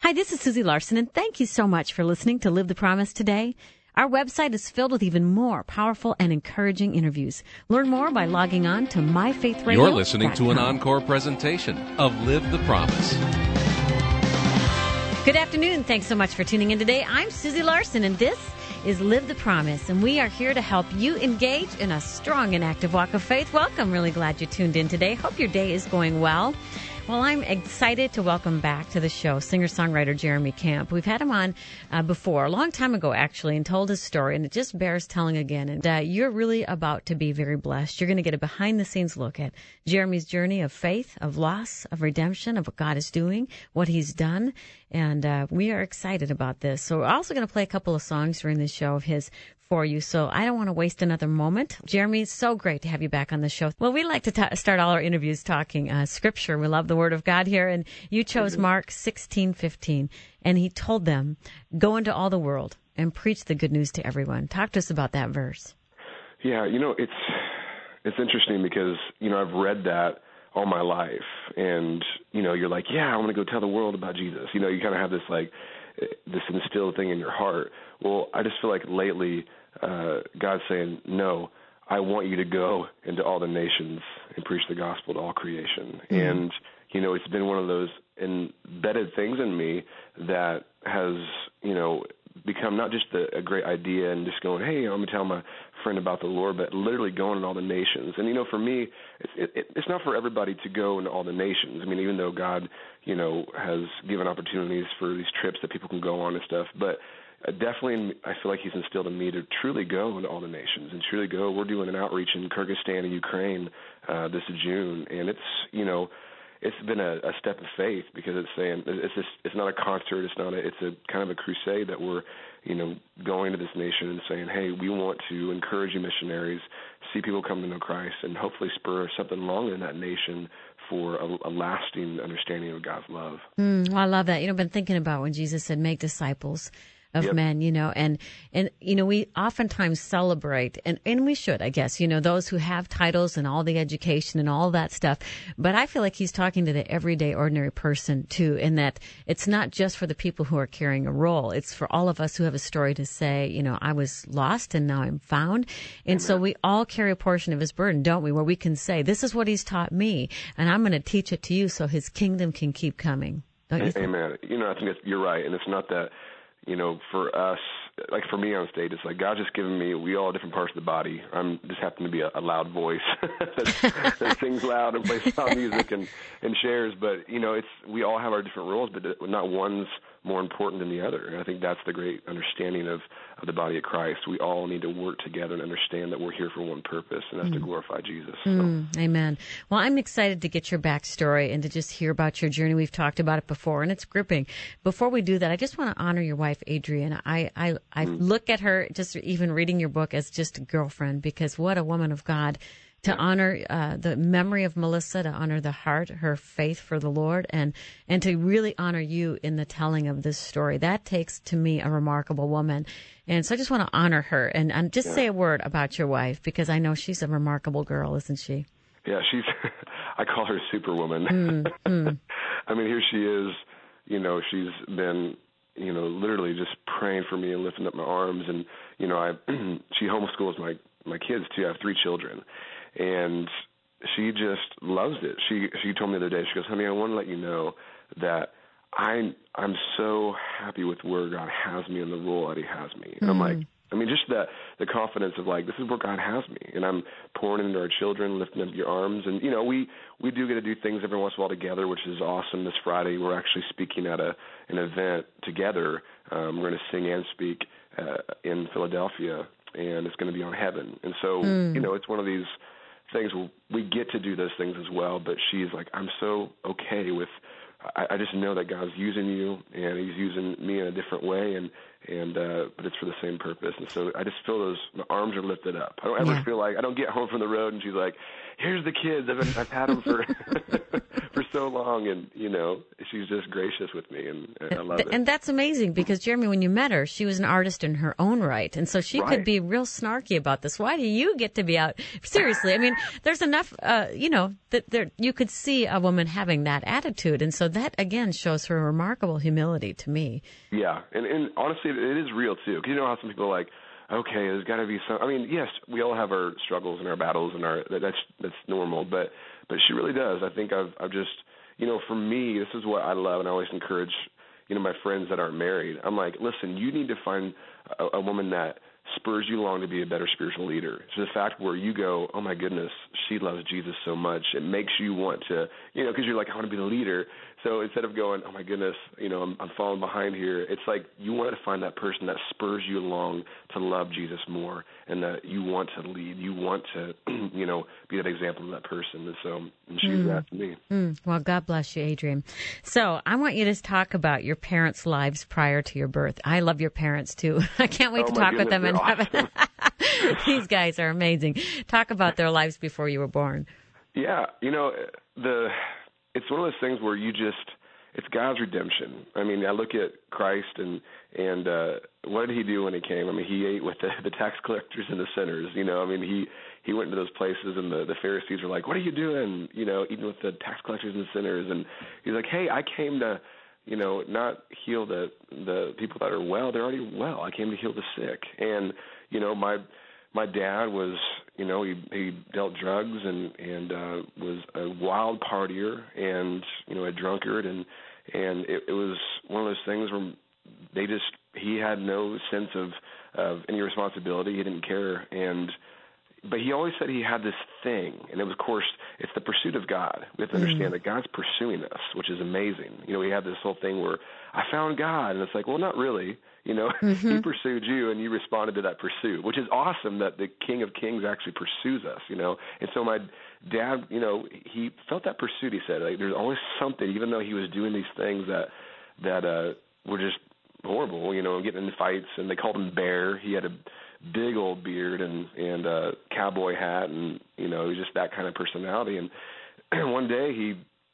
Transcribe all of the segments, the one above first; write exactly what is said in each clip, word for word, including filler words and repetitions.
Hi, this is Susie Larson, and thank you so much for listening to Live the Promise today. Our website is filled with even more powerful and encouraging interviews. Learn more by logging on to my faith radio dot com. You're listening to an encore presentation of Live the Promise. Good afternoon. Thanks so much for tuning in today. I'm Susie Larson, and this is Live the Promise, and we are here to help you engage in a strong and active walk of faith. Welcome. Really glad you tuned in today. Hope your day is going well. Well, I'm excited to welcome back to the show singer-songwriter Jeremy Camp. We've had him on uh, before, a long time ago, actually, and told his story, and it just bears telling again. And uh, you're really about to be very blessed. You're going to get a behind-the-scenes look at Jeremy's journey of faith, of loss, of redemption, of what God is doing, what he's done, and uh, we are excited about this. So we're also going to play a couple of songs during this show of his for you, so I don't want to waste another moment. Jeremy, it's so great to have you back on the show. Well, we like to ta- start all our interviews talking uh, Scripture. We love the Word of God here, and you chose mm-hmm. Mark sixteen fifteen, and he told them, go into all the world and preach the good news to everyone. Talk to us about that verse. Yeah, you know, it's it's interesting because, you know, I've read that all my life, and, you know, you're like, yeah, I want to go tell the world about Jesus. You know, you kind of have this, like, this instilled thing in your heart. Well, I just feel like lately uh, God's saying, no, I want you to go into all the nations and preach the gospel to all creation. Mm-hmm. And, you know, it's been one of those embedded things in me that has, you know, become not just a, a great idea and just going, hey, I'm going to tell my friend about the Lord, but literally going in all the nations. And, you know, for me, it's, it, it's not for everybody to go into all the nations. I mean, even though God, you know, has given opportunities for these trips that people can go on and stuff, but uh, definitely I feel like he's instilled in me to truly go into all the nations and truly go. We're doing an outreach in Kyrgyzstan and Ukraine uh, this June, and it's, you know, it's been a, a step of faith because it's saying it's just, it's not a concert, it's not a, it's a kind of a crusade that we're, you know, going to this nation and saying, hey, we want to encourage you missionaries, see people come to know Christ, and hopefully spur something along in that nation for a, a lasting understanding of God's love. Mm, well, I love that. You know, I've been thinking about when Jesus said, make disciples of yep. men, you know, and, and, you know, we oftentimes celebrate, and, and we should, I guess, you know, those who have titles and all the education and all that stuff. But I feel like he's talking to the everyday, ordinary person, too, in that it's not just for the people who are carrying a role. It's for all of us who have a story to say, you know, I was lost and now I'm found. And Amen. So we all carry a portion of his burden, don't we, where we can say, this is what he's taught me, and I'm going to teach it to you so his kingdom can keep coming. Don't you think? Amen. You know, I think it's, you're right, and it's not that, you know, for us, like for me on stage, it's like God's just given me, we all have different parts of the body. I'm just happen to be a, a loud voice that, that sings loud and plays loud music and, and shares. But, you know, it's we all have our different roles, but not one's more important than the other. And I think that's the great understanding of, of the body of Christ. We all need to work together and understand that we're here for one purpose, and that's mm. to glorify Jesus. So. Mm, amen. Well, I'm excited to get your backstory and to just hear about your journey. We've talked about it before, and it's gripping. Before we do that, I just want to honor your wife, Adrienne. I, I, I mm. look at her, just even reading your book, as just a girlfriend, because what a woman of God. To honor uh, the memory of Melissa, to honor the heart, her faith for the Lord, and, and to really honor you in the telling of this story. That takes, to me, a remarkable woman. And so I just want to honor her and, and just yeah. say a word about your wife, because I know she's a remarkable girl, isn't she? Yeah, she's, I call her Superwoman. Mm, mm. I mean, here she is, you know, she's been, you know, literally just praying for me and lifting up my arms. And, you know, I she homeschools my, my kids, too. I have three children. And she just loves it. She she told me the other day, she goes, honey, I want to let you know that I, I'm so happy with where God has me and the role that he has me. And mm. I'm like, I mean, just the, the confidence of, like, this is where God has me. And I'm pouring into our children, lifting up your arms. And, you know, we, we do get to do things every once in a while together, which is awesome. This Friday, we're actually speaking at a an event together. Um, we're going to sing and speak uh, in Philadelphia, and it's going to be on heaven. And so, mm. you know, it's one of these things where we get to do those things as well, but she's like, I'm so okay with, I, I just know that God's using you, and he's using me in a different way, and, and uh, but it's for the same purpose. And so I just feel those, my arms are lifted up. I don't ever yeah. feel like, I don't get home from the road and she's like, here's the kids. I've, been, I've had them for for so long, and you know, she's just gracious with me, and, and I love it. And that's amazing because, Jeremy, when you met her, she was an artist in her own right, and so she right. could be real snarky about this. Why do you get to be out? Seriously, I mean, there's enough, uh, you know, that there you could see a woman having that attitude, and so that again shows her remarkable humility to me. Yeah, and, and honestly, it is real too, because you know how some people are like, okay, there's got to be some. I mean, yes, we all have our struggles and our battles, and our that's that's normal. But but she really does. I think I've I've just you know, for me, this is what I love, and I always encourage you know my friends that aren't married. I'm like, listen, you need to find a, a woman that spurs you along to be a better spiritual leader. So the fact where you go, oh my goodness, she loves Jesus so much, it makes you want to, you know, because you're like, I want to be the leader. So instead of going, oh my goodness, you know, I'm, I'm falling behind here, it's like you want to find that person that spurs you along to love Jesus more, and that you want to lead, you want to, you know, be that example of that person. And so and she's mm. that to me. Mm. Well, God bless you, Adrian. So I want you to talk about your parents' lives prior to your birth. I love your parents too. I can't wait oh to talk goodness, with them. And awesome. These guys are amazing. Talk about their lives before you were born. Yeah, you know, the it's one of those things where you just, it's God's redemption. I mean, I look at Christ and and uh, what did he do when he came? I mean, he ate with the, the tax collectors and the sinners. You know, I mean, he he went into those places, and the, the Pharisees were like, "What are you doing?" You know, eating with the tax collectors and the sinners. And he's like, "Hey, I came to, you know, not heal the the people that are well. They're already well. I came to heal the sick." And you know, my my dad was, you know, he he dealt drugs and and uh, was a wild partier and you know a drunkard, and and it, it was one of those things where they just he had no sense of of any responsibility. He didn't care, and but he always said he had this thing, and it was, of course, it's the pursuit of God. We have to understand mm-hmm. that God's pursuing us, which is amazing. You know, we have this whole thing where I found God, and it's like, well, not really. You know, mm-hmm. he pursued you, and you responded to that pursuit, which is awesome that the King of Kings actually pursues us, you know. And so my dad, you know, he felt that pursuit, he said. Like, there's always something, even though he was doing these things that that uh, were just horrible, you know, getting in fights, and they called him Bear. He had a big old beard and and a cowboy hat, and you know, he was just that kind of personality. And one day he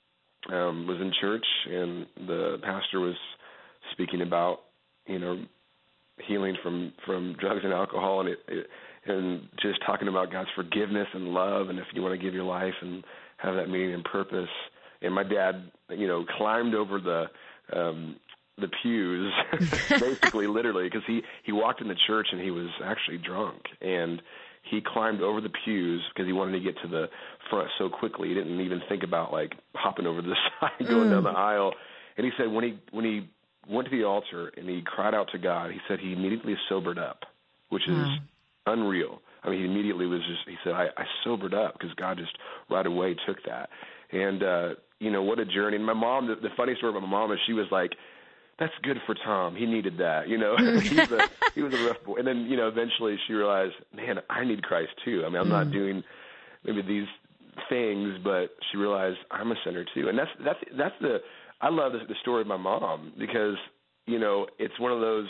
um, was in church, and the pastor was speaking about, you know, healing from, from drugs and alcohol, and it, it, and just talking about God's forgiveness and love, and if you want to give your life and have that meaning and purpose. And my dad, you know, climbed over the um, the pews, basically, literally, because he, he walked in the church and he was actually drunk, and he climbed over the pews because he wanted to get to the front so quickly. He didn't even think about like hopping over the side, going mm. down the aisle. And he said when he when he went to the altar and he cried out to God, he said he immediately sobered up, which is wow. unreal. I mean, he immediately was just, he said, I, I sobered up because God just right away took that. And, uh, you know, what a journey. And my mom, the, the funny story about my mom is she was like, that's good for Tom. He needed that, you know. He's a, he was a rough boy. And then, you know, eventually she realized, man, I need Christ too. I mean, I'm mm. not doing maybe these things, but she realized I'm a sinner too. And that's that's that's the I love the, the story of my mom because, you know, it's one of those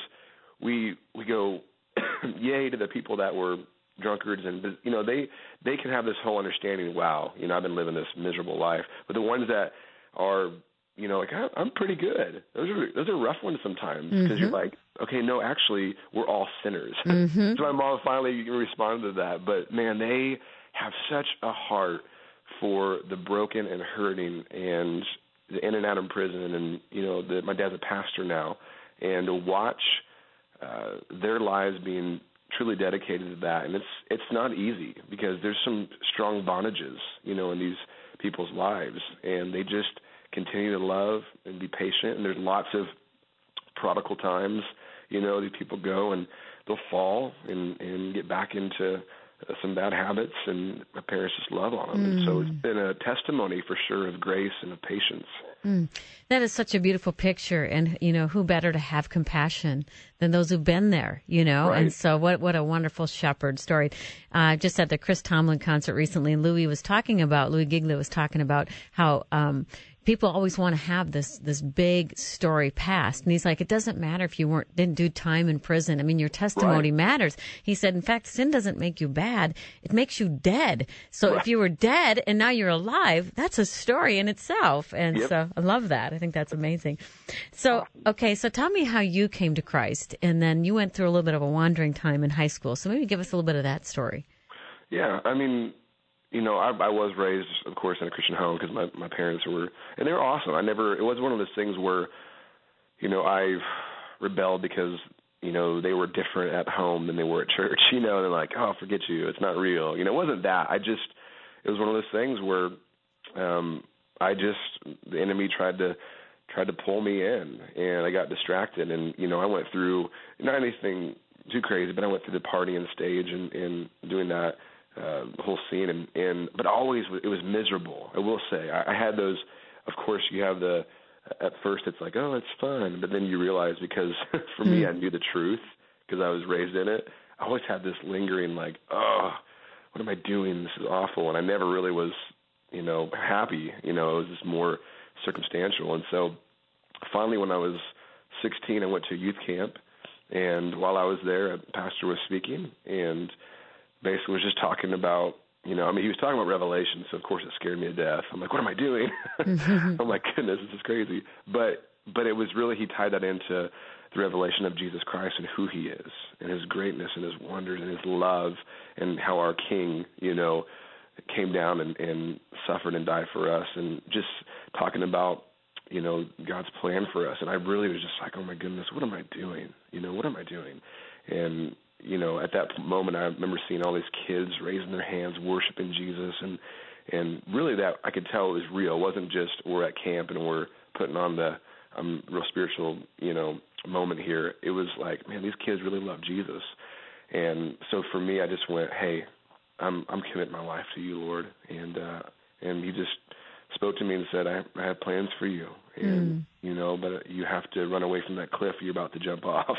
we we go yay to the people that were drunkards, and you know they they can have this whole understanding. Wow, you know, I've been living this miserable life, but the ones that are, you know, like I'm pretty good. Those are those are rough ones sometimes because mm-hmm. you're like, okay, no, actually, we're all sinners. Mm-hmm. So my mom finally responded to that. But man, they have such a heart for the broken and hurting and the in and out of prison. And you know, the, my dad's a pastor now, and to watch uh, their lives being truly dedicated to that, and it's it's not easy because there's some strong bondages, you know, in these people's lives, and they just continue to love and be patient. And there's lots of prodigal times, you know, these people go and they'll fall and, and get back into uh, some bad habits, and my parents just love on them. Mm. And so it's been a testimony for sure of grace and of patience. Mm. That is such a beautiful picture, and you know, who better to have compassion than those who've been there, you know? Right. And so what what a wonderful shepherd story. Uh, just at the Chris Tomlin concert recently, and Louis was talking about, Louis Giglio was talking about how, um, people always want to have this this big story past. And he's like, it doesn't matter if you weren't didn't do time in prison. I mean, your testimony Right. matters. He said, in fact, sin doesn't make you bad. It makes you dead. So Right. if you were dead and now you're alive, that's a story in itself. And Yep. so I love that. I think that's amazing. So, okay, so tell me how you came to Christ. And then you went through a little bit of a wandering time in high school. So maybe give us a little bit of that story. Yeah, I mean, you know, I, I was raised, of course, in a Christian home because my, my parents were, and they were awesome. I never, it was one of those things where, you know, I rebelled because, you know, they were different at home than they were at church, you know, and they're like, oh, forget you, it's not real. You know, it wasn't that. I just, it was one of those things where um, I just, the enemy tried to, tried to pull me in, and I got distracted, and, you know, I went through, not anything too crazy, but I went through the partying stage and, and doing that. Uh, the whole scene, and, and but always it was miserable. I will say I, I had those. Of course, you have the. At first, it's like, oh, it's fun, but then you realize, because for me, I knew the truth because I was raised in it. I always had this lingering, like, oh, what am I doing? This is awful, and I never really was, you know, happy. You know, it was just more circumstantial. And so, finally, when I was sixteen, I went to youth camp, and while I was there, a pastor was speaking, and basically was just talking about, you know, I mean, he was talking about Revelation, so of course it scared me to death. I'm like, what am I doing? Oh my goodness, this is crazy. But but it was really, he tied that into the revelation of Jesus Christ and who he is, and his greatness and his wonders and his love, and how our King, you know, came down and, and suffered and died for us, and just talking about, you know, God's plan for us. And I really was just like, oh my goodness, what am I doing? You know, what am I doing? And you know, at that moment, I remember seeing all these kids raising their hands, worshiping Jesus, and and really that I could tell it was real. It wasn't just we're at camp and we're putting on the um, real spiritual, you know, moment here. It was like, man, these kids really love Jesus. And so for me, I just went, hey, I'm I'm committing my life to you, Lord. And uh, and he just spoke to me and said, I, I have plans for you, and mm. you know, but you have to run away from that cliff you're about to jump off.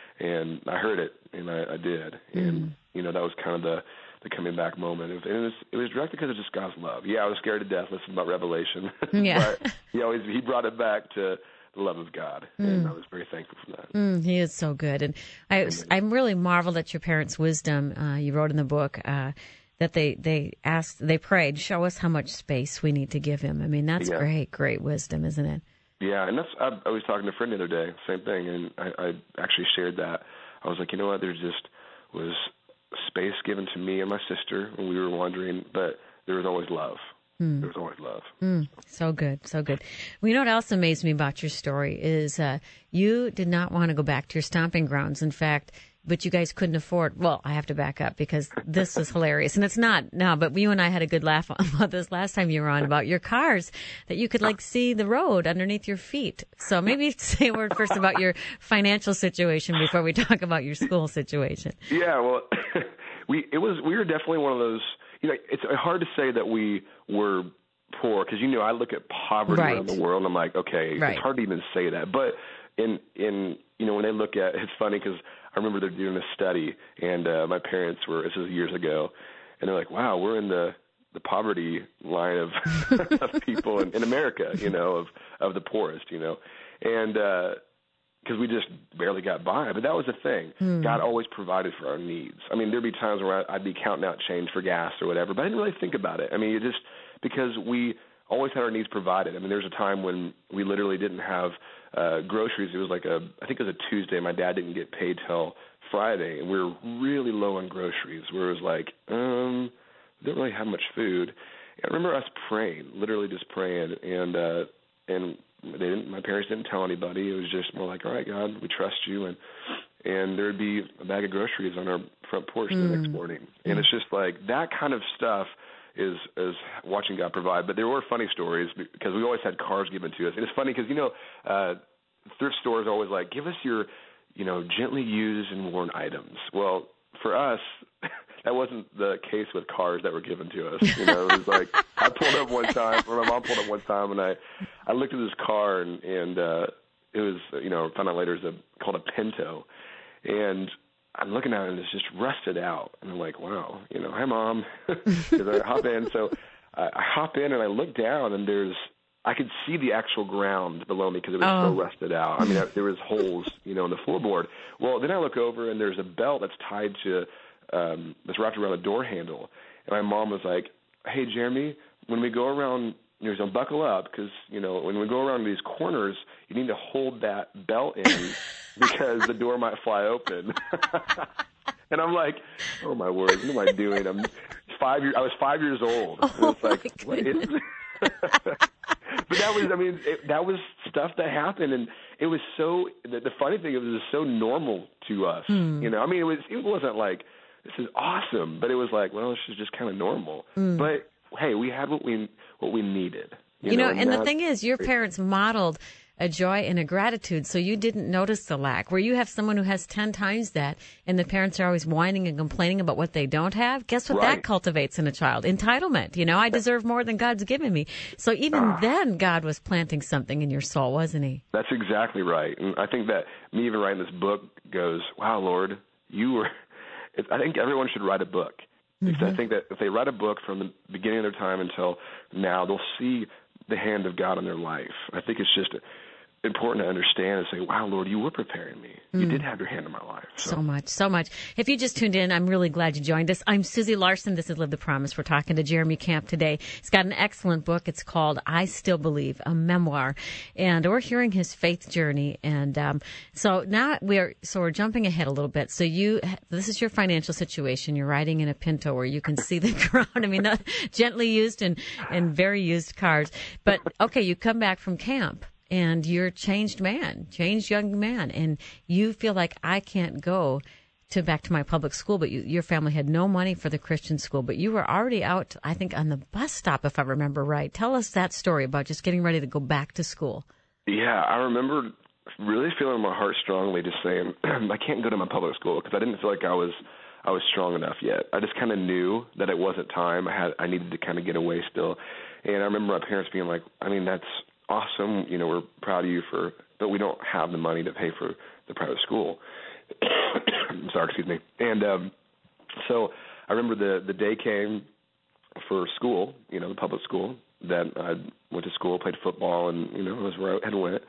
And I heard it, and I, I did. And, mm. you know, that was kind of the, the coming back moment. And it was, it was directly because of just God's love. Yeah, I was scared to death listening about Revelation. Yeah. But he always, he brought it back to the love of God. Mm. And I was very thankful for that. Mm, he is so good. And I, was, I'm really marveled at your parents' wisdom. Uh, you wrote in the book uh, that they, they asked, they prayed, show us how much space we need to give him. I mean, that's yeah. great, great wisdom, isn't it? Yeah, and that's, I, I was talking to a friend the other day, same thing, and I, I actually shared that. I was like, you know what, there just was space given to me and my sister when we were wandering, but there was always love. Mm. There was always love. Mm. So good, so good. Well, you know what else amazed me about your story is uh, you did not want to go back to your stomping grounds. In fact, but you guys couldn't afford, well, I have to back up because this is hilarious. And it's not, no, but you and I had a good laugh about this last time you were on about your cars, that you could like see the road underneath your feet. So maybe say a word first about your financial situation before we talk about your school situation. Yeah, well, we, it was, we were definitely one of those, you know, it's hard to say that we were poor because, you know, I look at poverty right. around the world and I'm like, okay, right. it's hard to even say that. But in, in, you know, when they look at, it's funny because I remember they're doing a study, and uh, my parents were, this was years ago, and they're like, wow, we're in the, the poverty line of, of people in, in America, you know, of, of the poorest, you know, and because uh, we just barely got by. But that was the thing. Mm. God always provided for our needs. I mean, there'd be times where I'd be counting out change for gas or whatever, but I didn't really think about it. I mean, it just because we always had our needs provided. I mean, there was a time when we literally didn't have uh, groceries. It was like a, I think it was a Tuesday. My dad didn't get paid till Friday, and we were really low on groceries. Where it was like, um, we didn't really have much food. And I remember us praying, literally just praying, and uh, and they didn't. My parents didn't tell anybody. It was just more like, all right, God, we trust you, and and there'd be a bag of groceries on our front porch mm. the next morning, and mm. it's just like that kind of stuff. Is, is watching God provide. But there were funny stories because we always had cars given to us. And it's funny because, you know, uh, thrift stores are always like, give us your, you know, gently used and worn items. Well, for us, that wasn't the case with cars that were given to us. You know, it was like I pulled up one time, or my mom pulled up one time, and I, I looked at this car, and, and uh, it was, you know, found out later it was a, called a Pinto. And I'm looking at it, and it's just rusted out. And I'm like, wow, you know, hi, Mom. Because I hop in. So I, I hop in, and I look down, and there's, I could see the actual ground below me because it was Oh. so rusted out. I mean, I, there was holes, you know, in the floorboard. Well, then I look over and there's a belt that's tied to um, that's wrapped around a door handle. And my mom was like, "Hey, Jeremy, when we go around, you know, buckle up because you know when we go around these corners, you need to hold that belt in because the door might fly open." And I'm like, "Oh my word, what am I doing?" I'm five years. I was five years old. And Oh it's like, my what is But that was, I mean, it, that was stuff that happened, and it was so. The, the funny thing, it was so normal to us. Mm. You know, I mean, it was. It wasn't like this is awesome, but it was like, well, this is just kind of normal. Mm. But hey, we had what we what we needed. You, You know, and, and the that- thing is, your parents modeled a joy and a gratitude, so you didn't notice the lack. Where you have someone who has ten times that, and the parents are always whining and complaining about what they don't have, guess what Right. that cultivates in a child? Entitlement. You know, I deserve more than God's given me. So even Ah. then, God was planting something in your soul, wasn't he? That's exactly right. And I think that me even writing this book goes, wow, Lord, you were. It, I think everyone should write a book. Because I think that if they write a book from the beginning of their time until now, they'll see the hand of God in their life. I think it's just important to understand and say, wow, Lord, you were preparing me. You did have your hand in my life. So, So much, so much. If you just tuned in, I'm really glad you joined us. I'm Susie Larson. This is Live the Promise. We're talking to Jeremy Camp today. He's got an excellent book. It's called I Still Believe, a memoir. And we're hearing his faith journey. And um, so now we're so we're jumping ahead a little bit. So you, this is your financial situation. You're riding in a Pinto where you can see the ground. I mean, not gently used and, and very used cars. But, okay, you come back from camp. And you're a changed man, changed young man, and you feel like I can't go to back to my public school, but you, your family had no money for the Christian school, but you were already out, I think, on the bus stop, if I remember right. Tell us that story about just getting ready to go back to school. yeah, I remember really feeling in my heart strongly just saying, I can't go to my public school because I didn't feel like I was I was strong enough yet. I just kind of knew that it wasn't time. I had I needed to kind of get away still. And I remember my parents being like, I mean, that's awesome, you know, we're proud of you for, but we don't have the money to pay for the private school. Sorry, excuse me. And um, so I remember the the day came for school, you know, the public school, that I went to school, played football, and, you know, that was where I had went.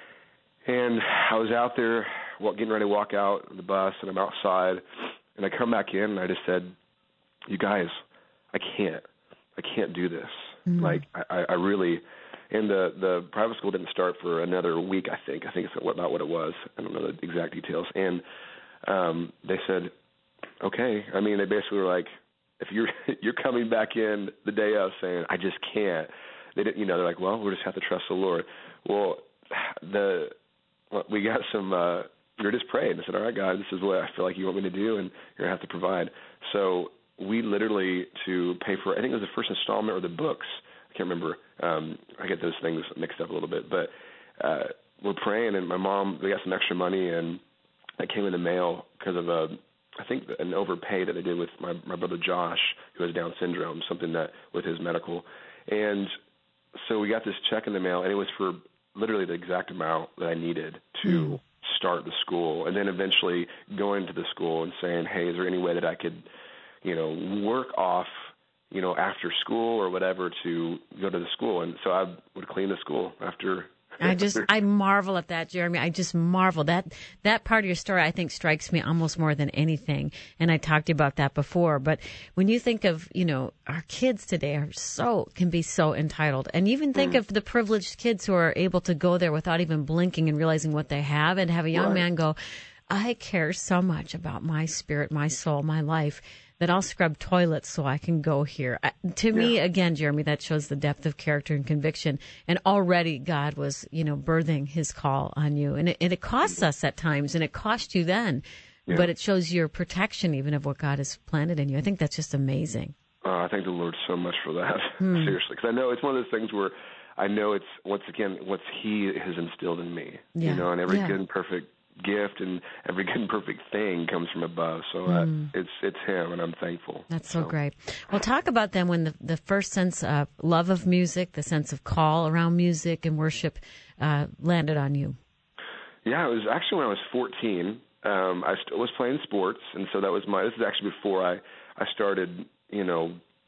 And I was out there well, getting ready to walk out of the bus, and I'm outside, and I come back in, and I just said, you guys, I can't. I can't do this. Mm-hmm. Like, I, I really... And the, the private school didn't start for another week, I think. I think it's about what it was. I don't know the exact details. And um, they said, okay. I mean, they basically were like, if you're you're coming back in the day of saying, I just can't. They didn't, you know, they're like, well, we'll just have to trust the Lord. Well, the well, we got some, uh, we were just praying. I said, all right, God, this is what I feel like you want me to do, and you're going to have to provide. So we literally, to pay for, I think it was the first installment or the books, I can't remember. Um, I get those things mixed up a little bit. But uh, we're praying, and my mom, we got some extra money, and that came in the mail because of, a, I think, an overpay that they did with my, my brother Josh, who has Down syndrome, something that with his medical. And so we got this check in the mail, and it was for literally the exact amount that I needed to mm. start the school. And then eventually going to the school and saying, hey, is there any way that I could, you know, work off you know, after school or whatever to go to the school. And so I would clean the school after. I just, I marvel at that, Jeremy. I just marvel. That that part of your story, I think, strikes me almost more than anything. And I talked to you about that before. But when you think of, you know, our kids today are so, can be so entitled. And even think mm. of the privileged kids who are able to go there without even blinking and realizing what they have, and have a young right. man go, I care so much about my spirit, my soul, my life, that I'll scrub toilets so I can go here. Uh, to me, yeah. again, Jeremy, that shows the depth of character and conviction. And already God was, you know, birthing his call on you. And it, and it costs us at times, and it cost you then. Yeah. But it shows your protection even of what God has planted in you. I think that's just amazing. Uh, I thank the Lord so much for that, hmm. seriously. Because I know it's one of those things where I know it's, once again, what he has instilled in me. Yeah. You know, and every yeah. good and perfect gift and every good and perfect thing comes from above. So uh, mm. it's it's him, and I'm thankful. That's so, so great. Well, talk about then when the, the first sense of love of music, the sense of call around music and worship uh, landed on you. Yeah, it was actually when I was fourteen. Um, I st- was playing sports, and so that was my, this is actually before I, I started, you know,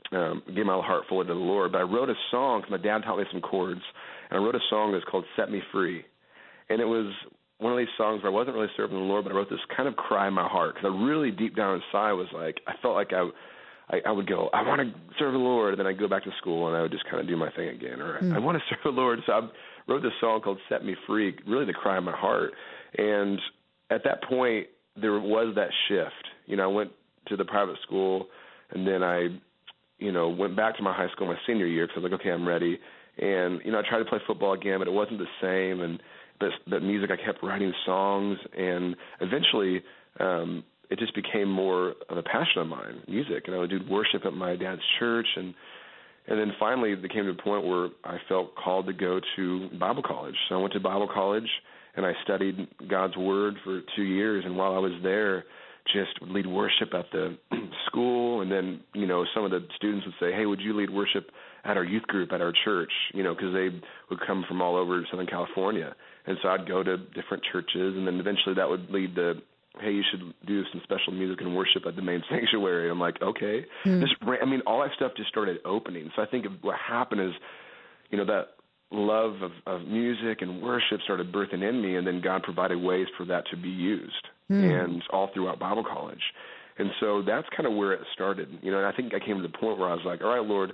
um, gave my heart fully to the Lord. But I wrote a song, because my dad taught me some chords, and I wrote a song that's called Set Me Free. And it was one of these songs where I wasn't really serving the Lord, but I wrote this kind of cry in my heart, because I really deep down inside was like, I felt like I, I, I would go, I want to serve the Lord, and then I'd go back to school, and I would just kind of do my thing again. Or mm. I want to serve the Lord. So I wrote this song called Set Me Free, really the cry in my heart. And at that point, there was that shift. You know, I went to the private school, and then I, you know, went back to my high school my senior year, because I was like, okay, I'm ready. And, you know, I tried to play football again, but it wasn't the same. And but, but music, I kept writing songs, and eventually um, it just became more of a passion of mine, music. And I would do worship at my dad's church, and and then finally it came to a point where I felt called to go to Bible college. So I went to Bible college, and I studied God's Word for two years. And while I was there, just would lead worship at the school, and then, you know, some of the students would say, hey, would you lead worship at our youth group at our church, you know, because they would come from all over Southern California. And so I'd go to different churches, and then eventually that would lead to, hey, you should do some special music and worship at the main sanctuary. I'm like, okay. Mm. Just, I mean, all that stuff just started opening. So I think what happened is, you know, that love of, of music and worship started birthing in me, and then God provided ways for that to be used, mm. and all throughout Bible college. And so that's kind of where it started, you know, and I think I came to the point where I was like, all right, Lord,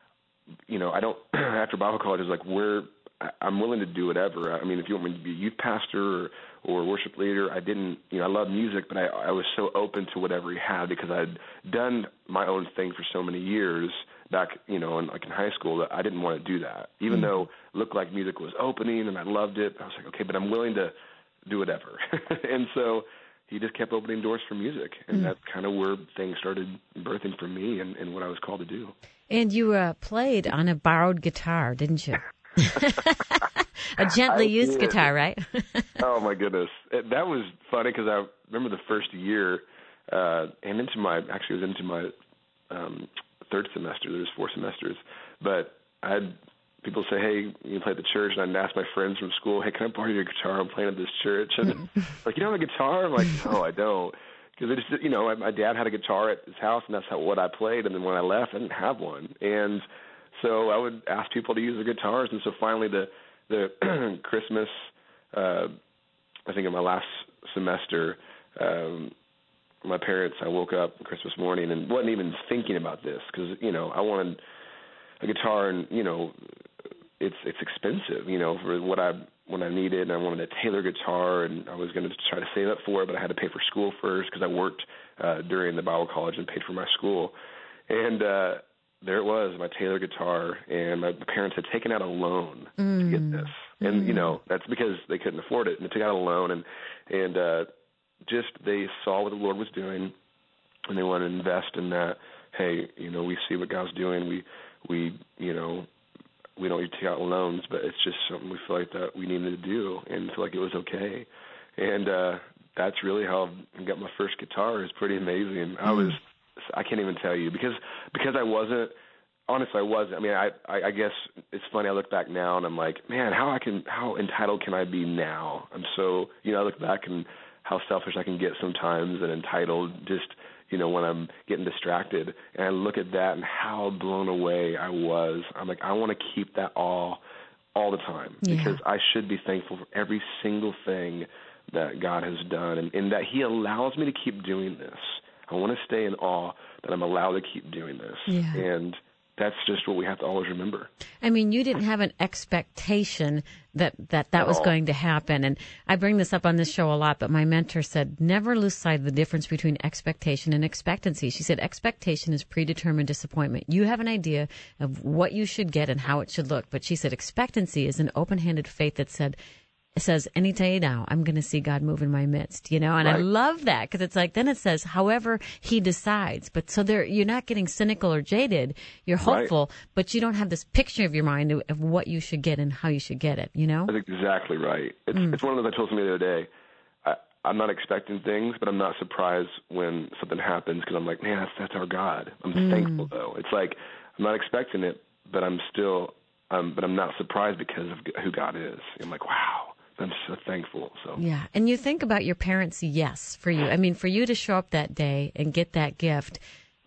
you know, I don't, after Bible college, I was like, where, I'm willing to do whatever. I mean, if you want me to be a youth pastor or, or worship leader, I didn't, you know, I love music, but I, I was so open to whatever he had, because I'd done my own thing for so many years back, you know, in, like in high school, that I didn't want to do that. Even mm-hmm. though it looked like music was opening and I loved it, I was like, okay, but I'm willing to do whatever. And so he just kept opening doors for music, and mm-hmm. that's kind of where things started birthing for me, and, and what I was called to do. And you uh, played on a borrowed guitar, didn't you? A gently used guitar, right? Oh, my goodness. It, that was funny, because I remember the first year, uh, and into my, actually it was into my um, third semester. There was four semesters. But I had people say, hey, you play at the church, and I'd ask my friends from school, hey, can I borrow your guitar? I'm playing at this church. And like, you don't have a guitar? I'm like, no, I don't. Because it just, you know, my, my dad had a guitar at his house, and that's how, what I played. And then when I left, I didn't have one. And so I would ask people to use their guitars. And so finally the, the Christmas, uh, I think in my last semester, um, my parents, I woke up Christmas morning and wasn't even thinking about this, because, you know, I wanted a guitar, and, you know, it's it's expensive, you know, for what I when I needed, and I wanted a Taylor guitar, and I was going to try to save up for it, but I had to pay for school first, because I worked uh, during the Bible college and paid for my school. And uh, there it was, my Taylor guitar, and my parents had taken out a loan mm. to get this. And, mm. you know, that's because they couldn't afford it, and they took out a loan, and, and uh, just they saw what the Lord was doing, and they wanted to invest in that. Hey, you know, we see what God's doing. We, we you know, we don't need to take out loans, but it's just something we feel like that we needed to do, and feel like it was okay. And uh, that's really how I got my first guitar. It's pretty amazing. Mm. I was, I can't even tell you, because because I wasn't, honestly, I wasn't. I mean, I, I I guess it's funny. I look back now, and I'm like, man, how I can, how entitled can I be now? I'm so, you know, I look back and how selfish I can get sometimes, and entitled, just, you know, when I'm getting distracted. And I look at that and how blown away I was. I'm like, I want to keep that all, all the time, yeah. because I should be thankful for every single thing that God has done, and, and that He allows me to keep doing this. I want to stay in awe that I'm allowed to keep doing this. Yeah. And that's just what we have to always remember. I mean, you didn't have an expectation that that, that was going to happen. And I bring this up on this show a lot, but my mentor said, never lose sight of the difference between expectation and expectancy. She said, expectation is predetermined disappointment. You have an idea of what you should get and how it should look. But she said, expectancy is an open-handed faith that said, it says, any day now, I'm going to see God move in my midst, you know, and right. I love that, because it's like, then it says, however He decides. But so there, you're not getting cynical or jaded. You're hopeful, right. but you don't have this picture of your mind of, of what you should get and how you should get it, you know? That's exactly right. It's, mm. it's one of those I told somebody the other day. I, I'm not expecting things, but I'm not surprised when something happens, because I'm like, man, that's, that's our God. I'm mm. thankful, though. It's like, I'm not expecting it, but I'm still, um, but I'm not surprised because of who God is. I'm like, wow. I'm so thankful. So yeah, and you think about your parents' yes for you. I mean, for you to show up that day and get that gift.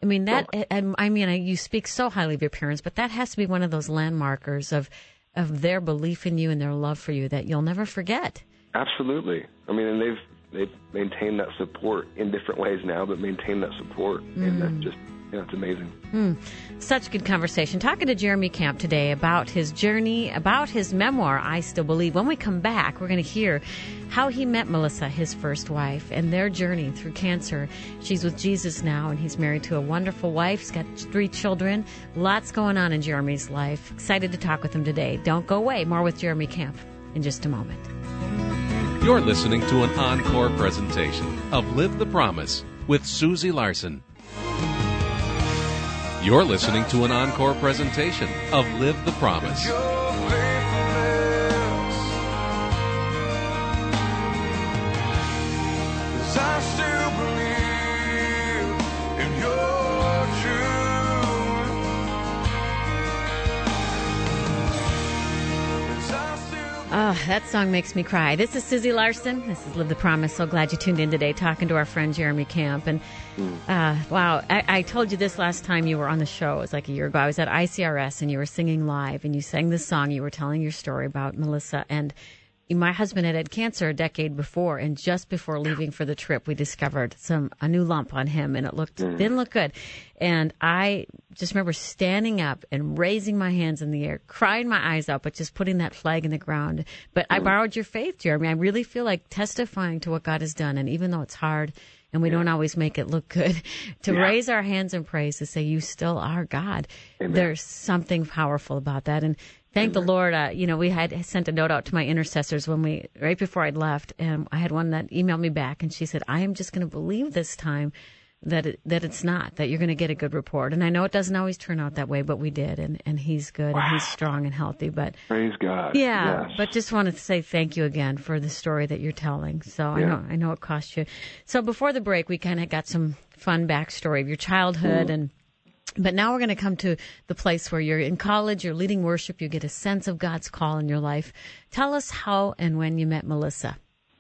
I mean, that, So, I, I mean, I, you speak so highly of your parents, but that has to be one of those landmarkers of, of their belief in you and their love for you that you'll never forget. absolutely. I mean, and they've they've maintained that support in different ways now, but maintained that support, mm. and that's just, you know, it's amazing. Mm. Such good conversation. Talking to Jeremy Camp today about his journey, about his memoir, I Still Believe. When we come back, we're going to hear how he met Melissa, his first wife, and their journey through cancer. She's with Jesus now, and he's married to a wonderful wife. He's got three children. Lots going on in Jeremy's life. Excited to talk with him today. Don't go away. More with Jeremy Camp in just a moment. You're listening to an encore presentation of Live the Promise with Susie Larson. You're listening to an encore presentation of Live the Promise. Oh, that song makes me cry. This is Susie Larson. This is Live the Promise. So glad you tuned in today talking to our friend Jeremy Camp. And uh, wow, I, I told you this last time you were on the show. It was like a year ago. I was at I C R S and you were singing live and you sang this song. You were telling your story about Melissa. And my husband had had cancer a decade before, and just before leaving for the trip, we discovered some a new lump on him, and it looked mm. didn't look good. And I just remember standing up and raising my hands in the air, crying my eyes out, but just putting that flag in the ground. But mm. I borrowed your faith, Jeremy. I really feel like testifying to what God has done, and even though it's hard and we yeah. don't always make it look good, to yeah. raise our hands in praise, to say, you still are God. Amen. There's something powerful about that. And thank Amen. the Lord. Uh, you know, we had sent a note out to my intercessors when we, right before I'd left, and I had one that emailed me back, and she said, I am just going to believe this time that it, that it's not, that you're going to get a good report. And I know it doesn't always turn out that way, but we did, and, and he's good, wow. and he's strong and healthy. But praise God. Yeah, yes. but just wanted to say thank you again for the story that you're telling. So yeah. I know I know it cost you. So before the break, we kind of got some fun backstory of your childhood, mm. and but now we're going to come to the place where you're in college, you're leading worship, you get a sense of God's call in your life. Tell us how and when you met Melissa.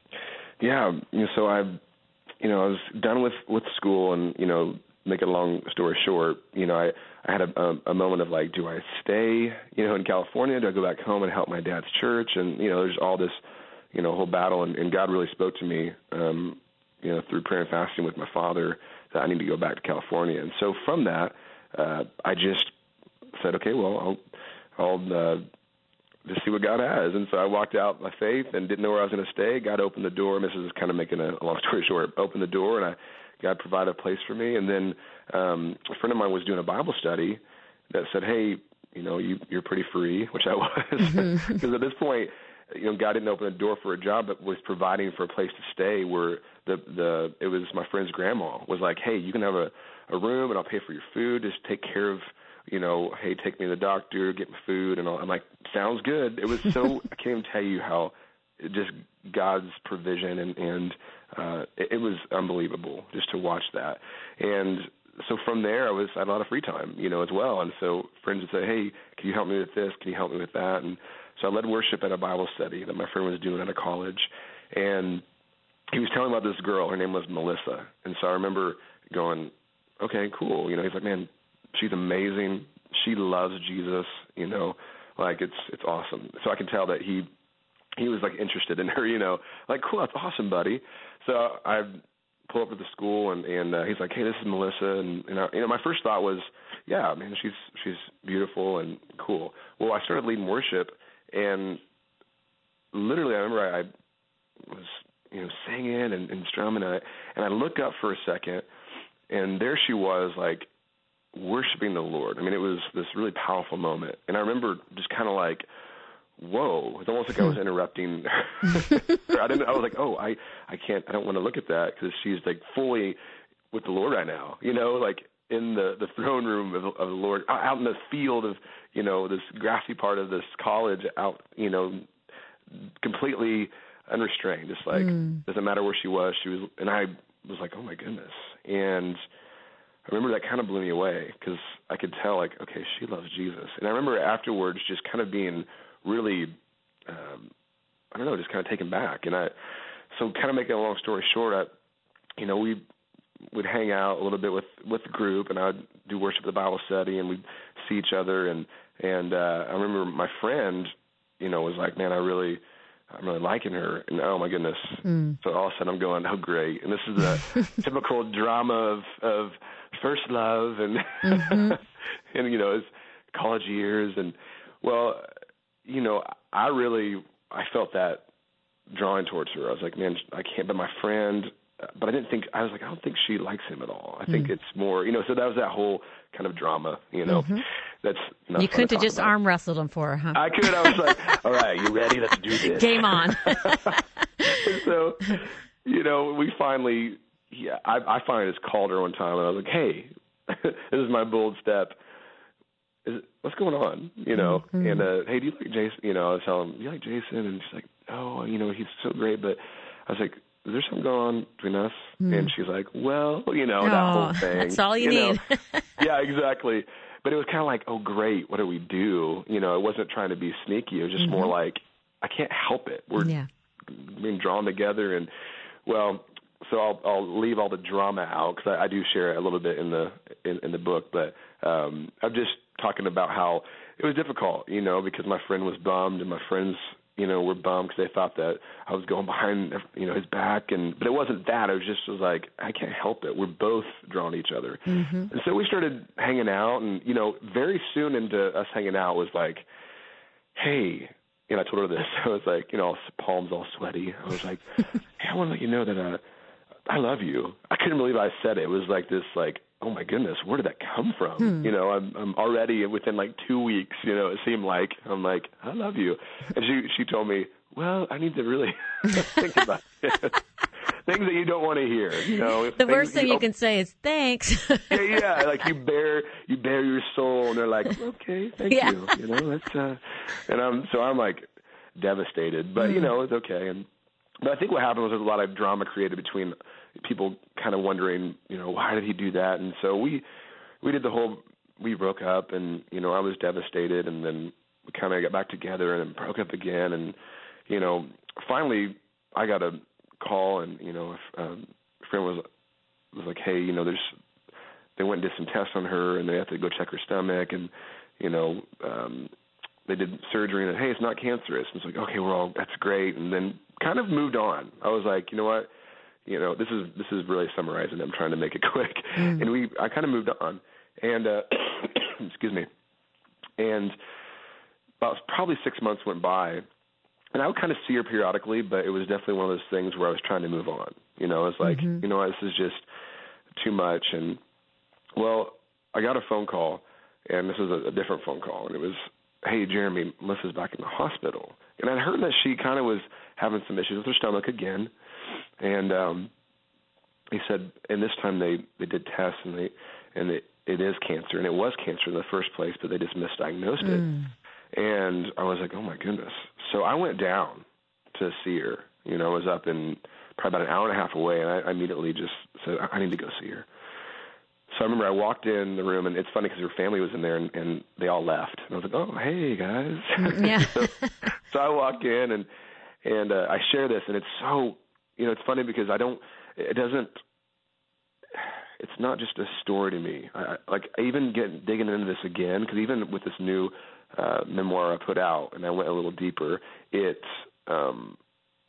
Yeah, you know, so I, you know, I was done with, with school, and, you know, make a long story short, you know, I, I had a, a, a moment of like, do I stay, you know, in California? Do I go back home and help my dad's church? And, you know, there's all this, you know, whole battle, and, and God really spoke to me, um, you know, through prayer and fasting with my father, that I need to go back to California. And so from that, Uh, I just said, okay, well, I'll, I'll uh, just see what God has. And so I walked out by faith and didn't know where I was going to stay. God opened the door. This is kind of making a long story short. Opened the door, and I, God provided a place for me. And then um, a friend of mine was doing a Bible study that said, hey, you know, you, you're pretty free, which I was. Because at this point, you know, God didn't open the door for a job, but was providing for a place to stay where the, the it was my friend's grandma was like, hey, you can have a, a room and I'll pay for your food. Just take care of, you know, hey, take me to the doctor, get my food. And all. I'm like, sounds good. It was so, I can't even tell you how it just God's provision, and, and uh, it, it was unbelievable just to watch that. And so from there, I was I had a lot of free time, you know, as well. And so friends would say, hey, can you help me with this? Can you help me with that? And so I led worship at a Bible study that my friend was doing at a college. And he was telling about this girl. Her name was Melissa. And so I remember going, okay, cool. You know, he's like, man, she's amazing. She loves Jesus, you know, like it's it's awesome. So I could tell that he he was like interested in her, you know, like, cool, that's awesome, buddy. So I pull up at the school, and, and uh, he's like, hey, this is Melissa. And, and I, you know, my first thought was, yeah, man, she's she's beautiful and cool. Well, I started leading worship, and literally I remember I, I was, you know, singing and, and strumming, and I, and I look up for a second, and there she was, like, worshiping the Lord. I mean, it was this really powerful moment. And I remember just kind of like, whoa, it's almost like I was interrupting her. I didn't, I was like, oh, I, I can't, I don't want to look at that because she's like fully with the Lord right now, you know, like in the, the throne room of, of the Lord, out in the field of, you know, this grassy part of this college, out, you know, completely unrestrained, just like, mm. doesn't matter where she was, she was, and I was like, oh my goodness. And I remember that kind of blew me away because I could tell, like, okay, she loves Jesus. And I remember afterwards just kind of being really, um, I don't know, just kind of taken back. And I, so kind of making a long story short, I, you know, we we'd hang out a little bit with, with the group, and I'd do worship at the Bible study, and we'd see each other. And, and uh, I remember my friend, you know, was like, man, I really, I'm really liking her. And oh, my goodness. Mm. So all of a sudden I'm going, oh, great. And this is the typical drama of, of first love and, mm-hmm. and, you know, his college years. And, well, you know, I really, I felt that drawing towards her. I was like, man, I can't, but my friend, but I didn't think, I was like, I don't think she likes him at all. I think mm. it's more, you know, so that was that whole kind of drama, you know. Mm-hmm. That's not You couldn't have just about. arm wrestled him for her, huh? I could. I was like, all right, you ready? Let's do this. Game on. So, you know, we finally, yeah, I, I finally just called her one time, and I was like, hey, this is my bold step. Is it, what's going on? You know, mm-hmm. and, uh, hey, do you like Jason? You know, I was telling him, do you like Jason? And she's like, oh, you know, he's so great. But I was like, is there something going on between us? Mm. And she's like, well, you know, oh, that whole thing. That's all you, you need. Yeah, exactly. But it was kind of like, oh, great, what do we do? You know, it wasn't trying to be sneaky. It was just mm-hmm. more like, I can't help it. We're yeah. being drawn together. And, well, so I'll, I'll leave all the drama out because I, I do share it a little bit in the in, in the book. But um, I'm just talking about how it was difficult, you know, because my friend was bummed and my friends, you know, were bummed because they thought that I was going behind, you know, his back. And but it wasn't that. It was just was like, I can't help it. We're both drawn to each other. Mm-hmm. And so we started hanging out. And, you know, very soon into us hanging out was like, hey, you know, I told her this. I was like, you know, palms all sweaty. I was like, hey, I want to let you know that uh, I love you. I couldn't believe I said it. It was like this, like, oh my goodness, where did that come from? Hmm. You know, I'm, I'm already within like two weeks, you know, it seemed like, I'm like, I love you. And she, she told me, well, I need to really think about it. Things that you don't want to hear, you know. The worst thing you, you can say is thanks. yeah, yeah, like you bare, you bare your soul, and they're like, okay, thank yeah. you. You know, that's, uh, and I'm, so I'm like devastated, but mm. you know, it's okay. And, but I think what happened was there was a lot of drama created between people kind of wondering, you know, why did he do that? And so we, we did the whole, we broke up, and, you know, I was devastated, and then we kind of got back together and then broke up again. And, you know, finally I got a call, and, you know, um, a friend was, was like, hey, you know, there's, they went and did some tests on her, and they have to go check her stomach, and, you know, um, they did surgery, and, hey, it's not cancerous. And it's like, okay, well, that's great. And then kind of moved on. I was like, you know what? You know, this is this is really summarizing. I'm trying to make it quick. Mm. And we, I kind of moved on. And, uh, excuse me. And about probably six months went by. And I would kind of see her periodically, but it was definitely one of those things where I was trying to move on. You know, it's like, mm-hmm. you know what, this is just too much. And, well, I got a phone call, and this was a, a different phone call. And it was, hey, Jeremy, Melissa's back in the hospital. And I'd heard that she kind of was having some issues with her stomach again. And um, he said, and this time they, they did tests, and they and it, it is cancer. And it was cancer in the first place, but they just misdiagnosed mm. it. And I was like, oh, my goodness. So I went down to see her. You know, I was up in probably about an hour and a half away, and I, I immediately just said, I need to go see her. So I remember I walked in the room, and it's funny because her family was in there, and, and they all left. And I was like, oh, hey, guys. Yeah. so, so I walk in, and and uh, I share this, and it's so, you know, it's funny because I don't, it doesn't, it's not just a story to me. I, like, I even get digging into this again, because even with this new uh, memoir I put out, and I went a little deeper, it's, um,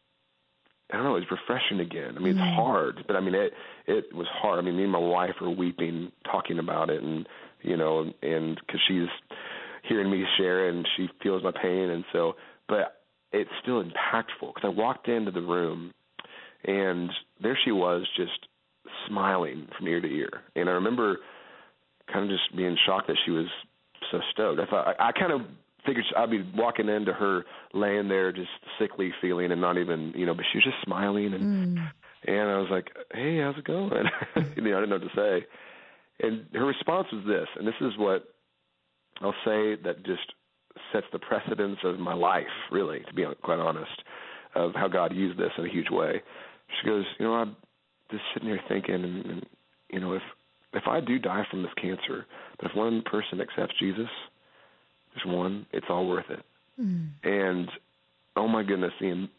I don't know, it's refreshing again. I mean, mm. it's hard, but I mean, it it was hard. I mean, me and my wife are weeping talking about it, and, you know, and because she's hearing me share it, and she feels my pain, and so, but it's still impactful, because I walked into the room, and there she was, just smiling from ear to ear. And I remember kind of just being shocked that she was so stoked. I thought, I, I kind of figured I'd be walking into her laying there just sickly feeling and not even, you know, but she was just smiling. And mm. and I was like, hey, how's it going? you know, I didn't know what to say. And her response was this, and this is what I'll say that just sets the precedence of my life, really, to be quite honest, of how God used this in a huge way. She goes, you know, I'm just sitting here thinking, and, and you know, if if I do die from this cancer, but if one person accepts Jesus, just one, it's all worth it. Mm. And, oh, my goodness, the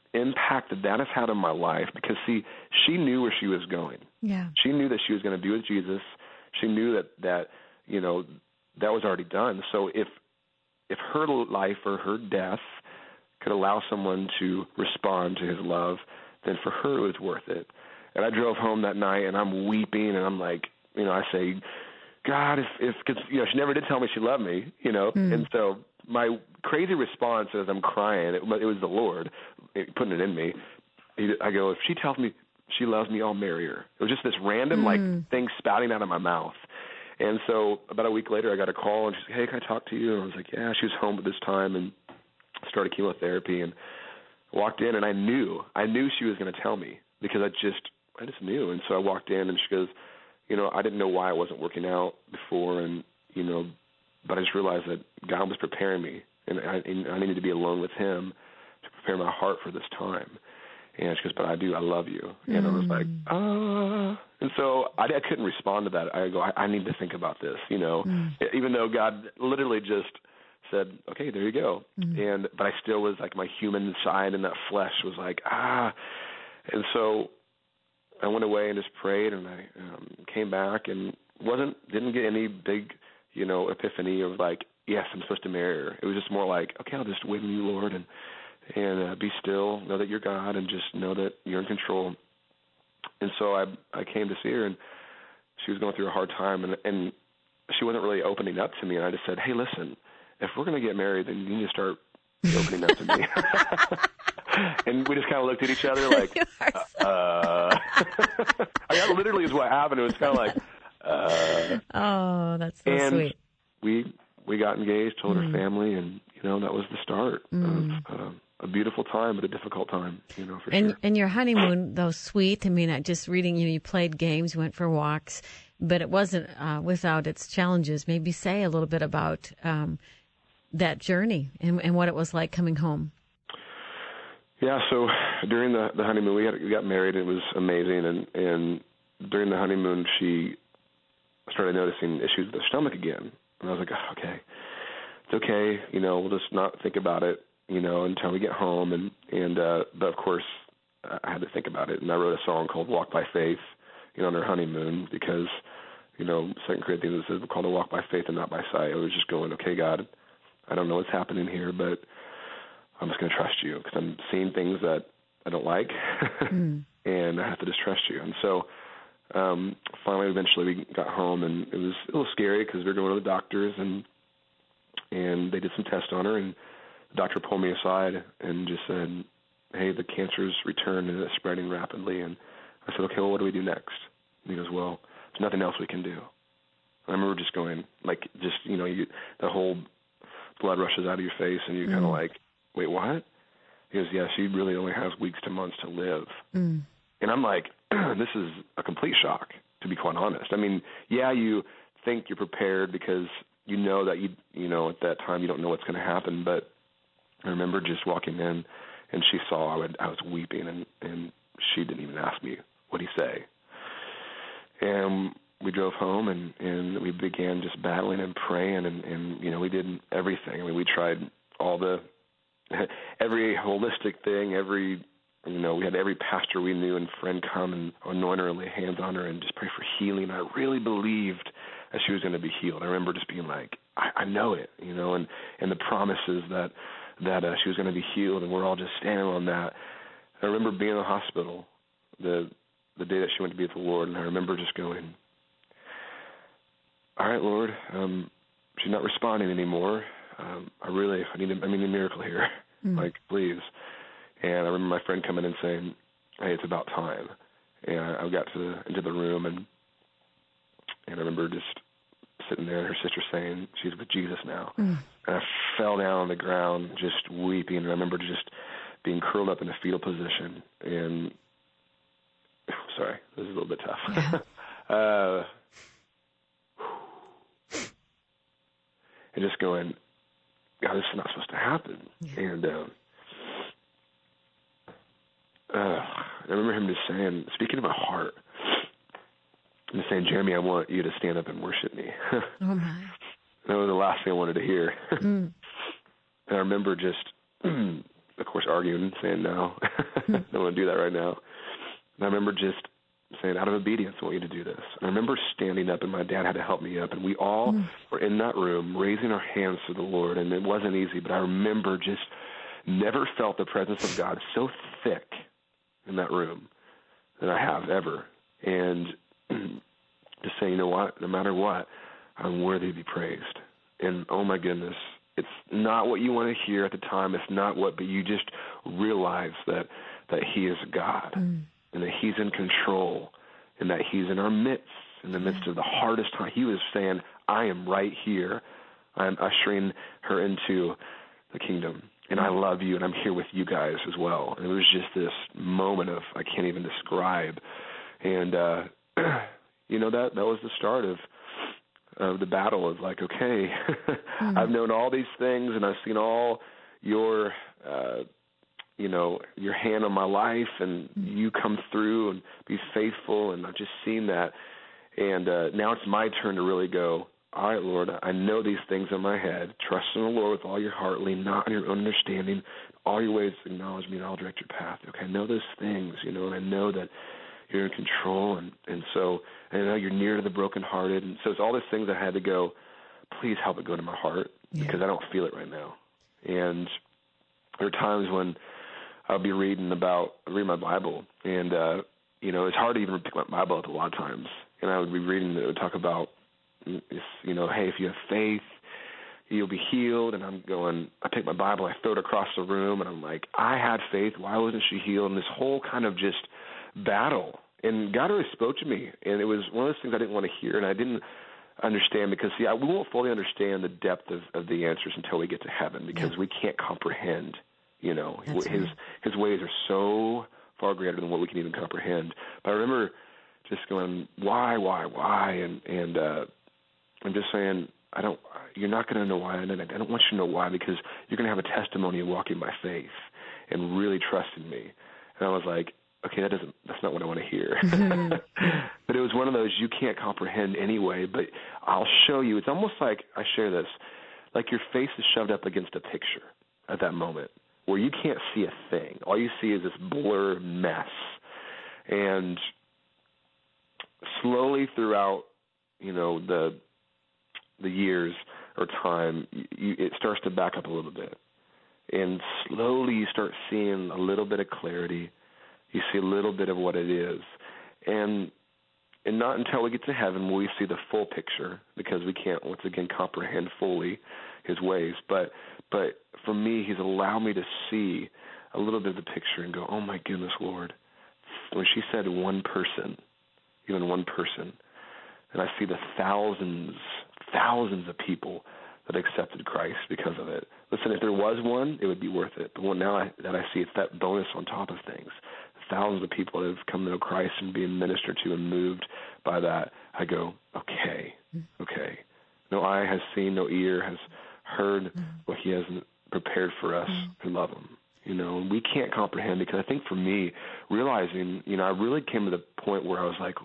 impact that that has had on my life, because, see, she knew where she was going. Yeah. She knew that she was going to be with Jesus. She knew that, that, you know, that was already done. So if if her life or her death could allow someone to respond to his love, then for her it was worth it. And I drove home that night, and I'm weeping, and I'm like, you know, I say, God, if, if cause, you know, she never did tell me she loved me, you know, mm. and so my crazy response as I'm crying, it, it was the Lord putting it in me. He, I go, if she tells me she loves me, I'll marry her. It was just this random, mm. like, thing spouting out of my mouth. And so about a week later, I got a call, and she said, hey, can I talk to you? And I was like, yeah. She was home at this time and started chemotherapy, and walked in, and I knew, I knew she was going to tell me, because I just, I just knew. And so I walked in, and she goes, you know, I didn't know why it wasn't working out before, and, you know, but I just realized that God was preparing me, and I, and I needed to be alone with him to prepare my heart for this time. And she goes, but I do, I love you. And mm. I was like, ah. And so I, I couldn't respond to that. I go, I, I need to think about this, you know, mm. even though God literally just said, okay, there you go. Mm. And but I still was like, my human side and that flesh was like, ah. And so I went away and just prayed, and I um, came back and wasn't didn't get any big, you know, epiphany of like, yes, I'm supposed to marry her. It was just more like, okay, I'll just wait on you, Lord, and and uh, be still, know that you're God, and just know that you're in control. And so I I came to see her, and she was going through a hard time, and and she wasn't really opening up to me. And I just said, hey, listen, if we're going to get married, then you need to start opening up to me. And we just kind of looked at each other like, uh, I mean, that literally is what happened. It was kind of like, uh, oh, that's so and sweet. we we got engaged, told mm. her family, and you know that was the start mm. of uh, a beautiful time, but a difficult time, you know, for and, sure. And your honeymoon, though sweet, I mean, I just reading you, you played games, you went for walks, but it wasn't uh, without its challenges. Maybe say a little bit about um, that journey and, and what it was like coming home. Yeah, so during the, the honeymoon, we, had, we got married, and it was amazing, and, and during the honeymoon, she started noticing issues with her stomach again, and I was like, oh, okay, it's okay, you know, we'll just not think about it, you know, until we get home, and, and uh, but of course, I had to think about it, and I wrote a song called Walk by Faith, you know, on her honeymoon, because, you know, Second Corinthians says we're called to walk by faith and not by sight. I was just going, okay, God, I don't know what's happening here, but I'm just going to trust you, because I'm seeing things that I don't like, mm. and I have to just trust you. And so um, finally, eventually, we got home, and it was a little scary because we were going to the doctors, and and they did some tests on her, and the doctor pulled me aside and just said, hey, the cancer's returned, and it's spreading rapidly. And I said, okay, well, what do we do next? And he goes, well, there's nothing else we can do. And I remember just going, like, just, you know, you, the whole blood rushes out of your face, and you're mm. kind of like, wait, what? He goes, yeah, she really only has weeks to months to live. Mm. And I'm like, this is a complete shock, to be quite honest. I mean, yeah, you think you're prepared because you know that, you you know, at that time you don't know what's going to happen. But I remember just walking in, and she saw I, would, I was weeping, and, and she didn't even ask me, what did he say? And we drove home, and, and we began just battling and praying, and, and, you know, we did everything. I mean, we tried all the every holistic thing, every, you know, we had every pastor we knew and friend come and anoint her and lay hands on her and just pray for healing. I really believed that she was going to be healed. I remember just being like, I, I know it, you know, and, and the promises that, that uh, she was going to be healed, and we're all just standing on that. I remember being in the hospital the the day that she went to be with the Lord, and I remember just going, all right, Lord, um, she's not responding anymore. Um, I really, I need, a, I need a miracle here, mm. like, please. And I remember my friend coming in saying, hey, it's about time. And I, I got to the, into the room, and and I remember just sitting there, and her sister saying, she's with Jesus now. Mm. And I fell down on the ground just weeping, and I remember just being curled up in a fetal position. And, sorry, this is a little bit tough. Yeah. uh, and just going, God, this is not supposed to happen. Yeah. And um, uh, I remember him just saying, speaking of my heart, and saying, Jeremy, I want you to stand up and worship me. Oh, my. That was the last thing I wanted to hear. Mm. And I remember just of course, arguing and saying, no, I don't want to do that right now. And I remember just saying, out of obedience, I want you to do this. And I remember standing up, and my dad had to help me up, and we all mm. were in that room raising our hands to the Lord, and it wasn't easy, but I remember just never felt the presence of God so thick in that room than I have ever. And to say, you know what, no matter what, I'm worthy to be praised. And oh my goodness, it's not what you want to hear at the time. It's not what, but you just realize that, that he is God mm. and that he's in control and that he's in our midst, in the midst of the hardest time. He was saying, I am right here. I'm ushering her into the kingdom. And I love you, and I'm here with you guys as well. And it was just this moment of I can't even describe. And, uh, you know, that, that was the start of of the battle of like, okay, mm-hmm. I've known all these things, and I've seen all your, uh, you know, your hand on my life, and mm-hmm. you come through and be faithful, and I've just seen that. And uh, now it's my turn to really go, all right, Lord, I know these things in my head. Trust in the Lord with all your heart. Lean not on your own understanding. All your ways acknowledge me, and I'll direct your path. Okay, I know those things, you know, and I know that you're in control, and, and so I know you're near to the brokenhearted. And so it's all these things I had to go, please help it go to my heart yeah. because I don't feel it right now. And there are times when I'll be reading about, read my Bible, and, uh, you know, it's hard to even pick my Bible up a lot of times. And I would be reading, it would talk about, you know, hey, if you have faith, you'll be healed. And I'm going, I take my Bible, I throw it across the room, and I'm like, I had faith. Why wasn't she healed? And this whole kind of just battle. And God really spoke to me, and it was one of those things I didn't want to hear, and I didn't understand because, see, I, we won't fully understand the depth of, of the answers until we get to heaven because yeah. we can't comprehend, you know. That's his right. his ways are so far greater than what we can even comprehend. But I remember just going, why, why, why? And, and uh, I'm just saying, I don't, you're not going to know why, and I don't want you to know why because you're going to have a testimony of walking by faith and really trusting me. And I was like, okay, that doesn't, that's not what I want to hear. But it was one of those you can't comprehend anyway, but I'll show you. It's almost like, I share this, like your face is shoved up against a picture at that moment where you can't see a thing. All you see is this blur mess. And slowly throughout, you know, the the years or time, you, it starts to back up a little bit. And slowly you start seeing a little bit of clarity. You see a little bit of what it is. And and not until we get to heaven will we see the full picture because we can't, once again, comprehend fully his ways. But but for me, he's allowed me to see a little bit of the picture and go, oh, my goodness, Lord. When she said one person, even one person, and I see the thousands, thousands of people that accepted Christ because of it. Listen, if there was one, it would be worth it. But when now I, that I see it's that bonus on top of things. Thousands of people that have come to know Christ and being ministered to and moved by that, I go, okay, okay. No eye has seen, no ear has heard mm-hmm. what he has prepared for us mm-hmm. who love him. You know, and we can't comprehend because I think for me, realizing, you know, I really came to the point where I was like,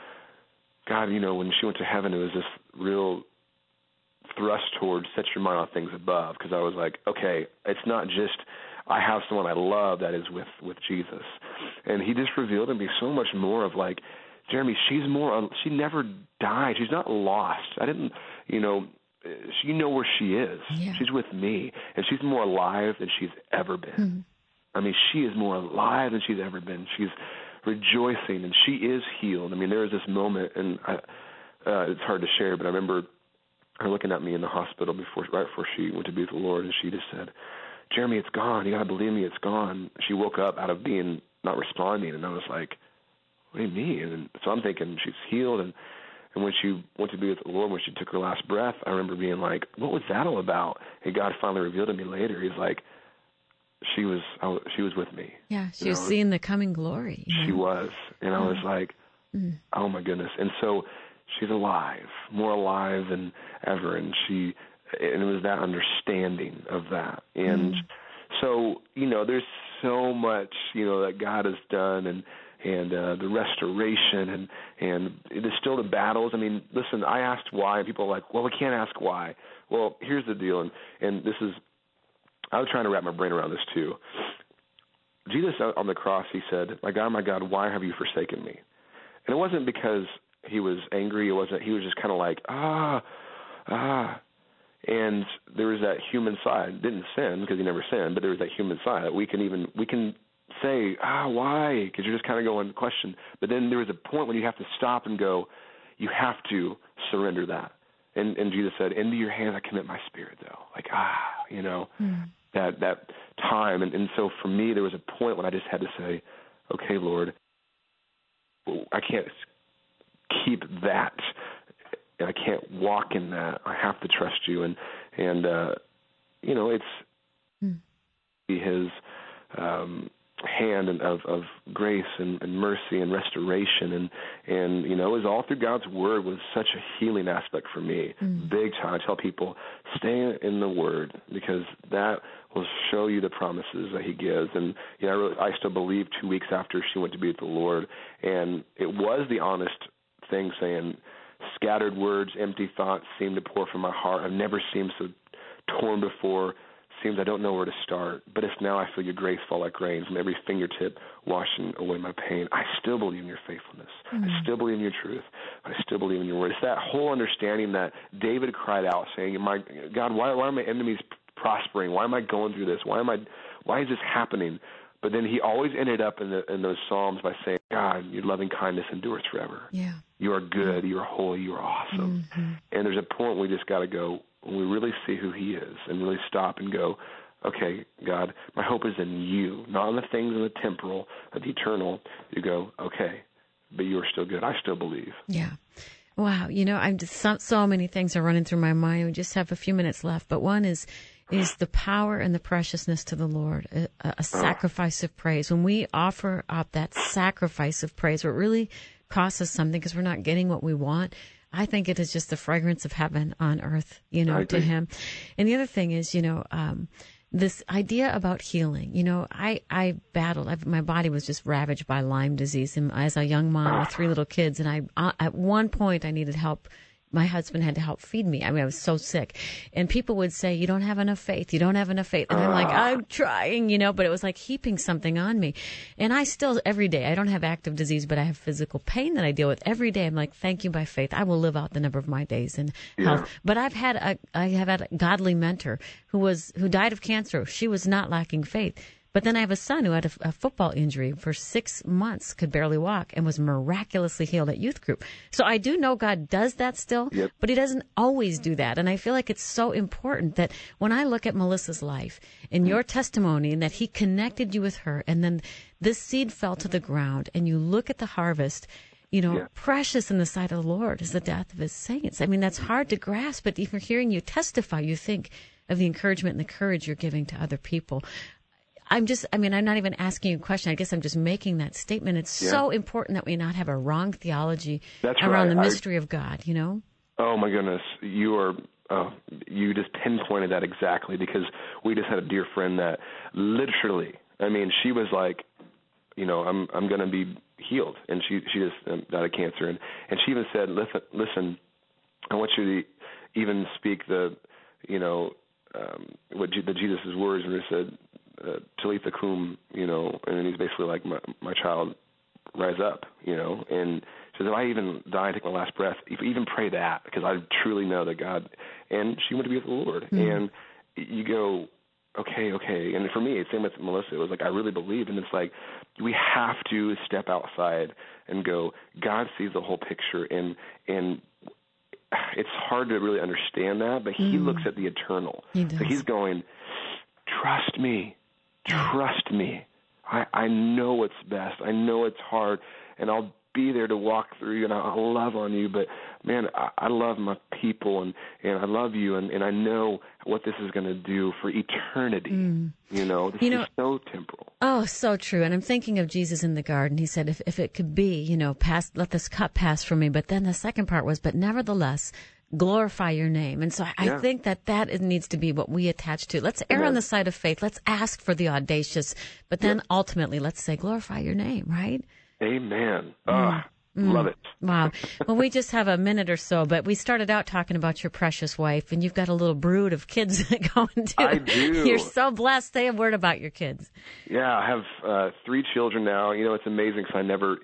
God, you know, when she went to heaven, it was this real thrust towards set your mind on things above because I was like, okay, it's not just I have someone I love that is with, with Jesus. And he just revealed to me so much more of like, Jeremy, she's more, she never died. She's not lost. I didn't, you know, you know where she is. Yeah. She's with me, and she's more alive than she's ever been. Mm-hmm. I mean, she is more alive than she's ever been. She's rejoicing, and she is healed. I mean, there was this moment, and I, uh, it's hard to share, but I remember her looking at me in the hospital before, right before she went to be with the Lord, and she just said, Jeremy, it's gone. You got to believe me, it's gone. She woke up out of being not responding, and I was like, what do you mean? And so I'm thinking she's healed, and And when she went to be with the Lord, when she took her last breath, I remember being like, what was that all about? And God finally revealed to me later. He's like, she was I, she was with me. Yeah, she you was know? seeing the coming glory. She know? was. And mm. I was like, mm. oh, my goodness. And so she's alive, more alive than ever. And she, and it was that understanding of that. And mm. so, you know, there's so much, you know, that God has done, and and uh, the restoration, and, and there's still the battles. I mean, listen, I asked why, and people are like, well, we can't ask why. Well, here's the deal, and, and this is, I was trying to wrap my brain around this too. Jesus on the cross, he said, "My God, my God, why have you forsaken me?" And it wasn't because he was angry. It wasn't. He was just kind of like, ah, ah. And there was that human side. Didn't sin because he never sinned, but there was that human side that we can even we can say, ah, why? Because you're just kind of going question. But then there was a point when you have to stop and go, you have to surrender that. And, and Jesus said, "Into your hands I commit my spirit," though. Like, ah, you know, mm. that that time. And, and so for me, there was a point when I just had to say, okay, Lord, I can't keep that. And I can't walk in that. I have to trust you. And, and uh, you know, it's mm. his um, hand of, of grace and, and mercy and restoration. And, and, you know, it was all through God's word was such a healing aspect for me. Mm. Big time. I tell people, stay in the word because that will show you the promises that he gives. And, you know, I, really, I still believe two weeks after she went to be with the Lord. And it was the honest thing saying, scattered words, empty thoughts seem to pour from my heart. I've never seemed so torn before. Seems I don't know where to start. But if now I feel your grace fall like rain from every fingertip washing away my pain. I still believe in your faithfulness. Mm-hmm. I still believe in your truth. I still believe in your word. It's that whole understanding that David cried out saying, "My God, why, why are my enemies prospering? Why am I going through this? Why am I? Why is this happening?" But then he always ended up in, the, in those Psalms by saying, "God, your loving kindness endures forever. Yeah. You are good. You are holy. You are awesome." Mm-hmm. And there's a point we just got to go, when we really see who he is and really stop and go, okay, God, my hope is in you, not in the things in the temporal, of the eternal. You go, okay, but you are still good. I still believe. Yeah. Wow. You know, I'm just, so, so many things are running through my mind. We just have a few minutes left, but one is, is the power and the preciousness to the Lord, a, a sacrifice of praise. When we offer up that sacrifice of praise, where it really costs us something because we're not getting what we want, I think it is just the fragrance of heaven on earth, you know, to him. And the other thing is, you know, um, this idea about healing. You know, I, I battled, I've, my body was just ravaged by Lyme disease and as a young mom with three little kids. And I, uh, at one point I needed help. My husband had to help feed me. I mean, I was so sick. And people would say, "You don't have enough faith. You don't have enough faith." And I'm like, I'm trying, you know, but it was like heaping something on me. And I still, every day, I don't have active disease, but I have physical pain that I deal with every day. I'm like, thank you by faith. I will live out the number of my days in yeah. health. But I've had a, I have had a godly mentor who was, who died of cancer. She was not lacking faith. But then I have a son who had a, a football injury for six months, could barely walk, and was miraculously healed at youth group. So I do know God does that still, yep. but he doesn't always do that. And I feel like it's so important that when I look at Melissa's life and your testimony and that he connected you with her, and then this seed fell to the ground, and you look at the harvest, you know, yeah. precious in the sight of the Lord is the death of his saints. I mean, that's hard to grasp, but even hearing you testify, you think of the encouragement and the courage you're giving to other people. I'm just, I mean, I'm not even asking you a question. I guess I'm just making that statement. It's yeah. so important that we not have a wrong theology That's around right. the mystery I, of God, you know? Oh, my goodness. You are, oh, you just pinpointed that exactly, because we just had a dear friend that literally, I mean, she was like, you know, I'm I'm going to be healed. And she, she just um, died of cancer. And, and she even said, listen, listen, I want you to even speak the, you know, um, what G- the Jesus' words when he said, Uh, Talitha Kum, you know, and he's basically like, my, my child, rise up, you know, and she says, if I even die and take my last breath, if even pray that, because I truly know that God, and she went to be with the Lord, mm-hmm. and you go, okay, okay, and for me, same with Melissa, it was like, I really believed, and it's like, we have to step outside and go, God sees the whole picture, and, and it's hard to really understand that, but he mm. looks at the eternal, he does. So he's going, trust me. Trust me. I, I know what's best. I know it's hard, and I'll be there to walk through you, and I'll love on you. But, man, I, I love my people, and, and I love you, and, and I know what this is going to do for eternity. Mm. You know, this you know, is so temporal. Oh, so true. And I'm thinking of Jesus in the garden. He said, if, if it could be, you know, pass, let this cup pass from me. But then the second part was, but nevertheless, glorify your name. And so I yeah. think that that needs to be what we attach to. Let's err Amen. On the side of faith. Let's ask for the audacious, but then yep. ultimately let's say glorify your name, right? Amen. Mm. Oh, mm. Love it. Wow. Well, we just have a minute or so, but we started out talking about your precious wife, and you've got a little brood of kids going too. I do. You're so blessed. Say a word about your kids. Yeah, I have uh, three children now. You know, it's amazing because I never,